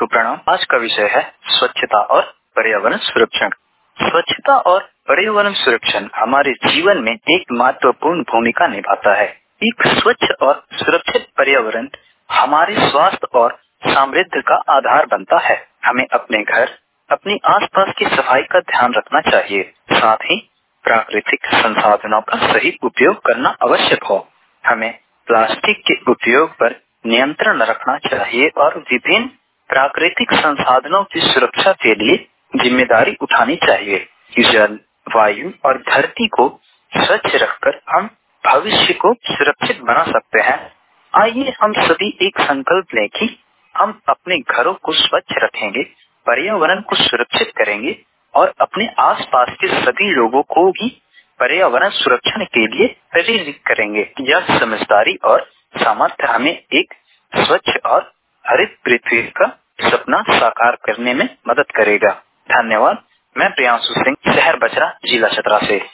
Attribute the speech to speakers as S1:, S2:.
S1: को प्रणाम। आज का विषय है स्वच्छता और पर्यावरण संरक्षण। स्वच्छता और पर्यावरण संरक्षण हमारे जीवन में एक महत्वपूर्ण भूमिका निभाता है। एक स्वच्छ और सुरक्षित पर्यावरण हमारे स्वास्थ्य और समृद्धि का आधार बनता है। हमें अपने घर, अपने आसपास की सफाई का ध्यान रखना चाहिए। साथ ही प्राकृतिक संसाधनों का सही उपयोग करना आवश्यक हो। हमें प्लास्टिक के उपयोग पर नियंत्रण रखना चाहिए और विभिन्न प्राकृतिक संसाधनों की सुरक्षा के लिए जिम्मेदारी उठानी चाहिए। जल, वायु और धरती को स्वच्छ रखकर हम भविष्य को सुरक्षित बना सकते हैं। आइए हम सभी एक संकल्प लें कि हम अपने घरों को स्वच्छ रखेंगे, पर्यावरण को सुरक्षित करेंगे और अपने आसपास के सभी लोगों को भी पर्यावरण सुरक्षण के लिए प्रेरित करेंगे। यह समझदारी और सामर्थ्य हमें एक स्वच्छ और हरित पृथ्वी का सपना साकार करने में मदद करेगा। धन्यवाद। मैं प्रियांशु सिंह, शहर बचरा, जिला चतरा से।